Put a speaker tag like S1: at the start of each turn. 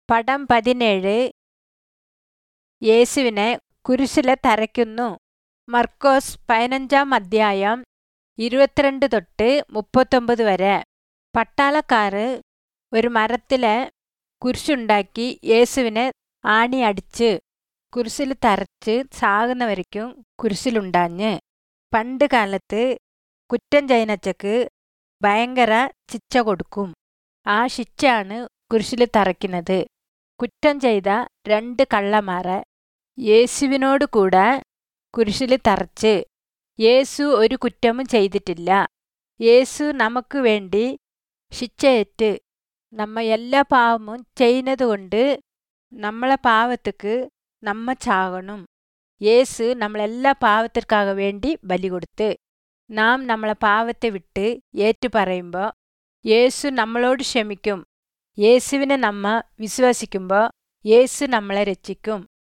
S1: പടം 17 യേശുവിനെ കുരിശില് തറയ്ക്കുന്നു. മർക്കോസ് 15-ാം അധ്യായം 22 തൊട്ട് 39 വരെ. പട്ടാളക്കാര് ഒരു മരത്തില് കുരിശുണ്ടാക്കി യേശുവിനെ ആണി അടിച്ച് കുരിശില് തറച്ച് ചാകുന്നവരയ്ക്കും കുരിശിലുണ്ടാഞ്ഞ്. പണ്ട് കാലത്ത് കുറ്റം ചെയ്യുന്നച്ചക്ക് ഭയങ്കര ശിക്ഷ കൊടുക്കും. ആ ശിക്ഷയാണ് കുരിശില് തറയ്ക്കുന്നത്. കുറ്റം ചെയ്ത 2 കള്ളന്മാരെ യേശുവിനോട് കൂടെ കുരിശില് തറച്ച്. യേശു ഒരു കുറ്റവും ചെയ്തിട്ടില്ല. യേശു നമുക്ക് വേണ്ടി ശിക്ഷയേറ്റ് നമ്മ എല്ലാ പാവവും ചെയ്യുന്നതുകൊണ്ട് നമ്മളെ പാവത്തിക്ക് നമ്മ ചാകണം. യേശു നമ്മളെല്ലാ പാവത്തിற்காக വേണ്ടി ബലി കൊടുത്ത്. നാം നമ്മളെ പാവത്തെ വിട്ട് ഏറ്റു പറയുമ്പോൾ യേശു നമ്മളോട് ക്ഷമിക്കും. യേശുവിനെ നമ്മ വിശ്വസിക്കുമ്പോൾ യേശു നമ്മളെ രക്ഷിക്കും.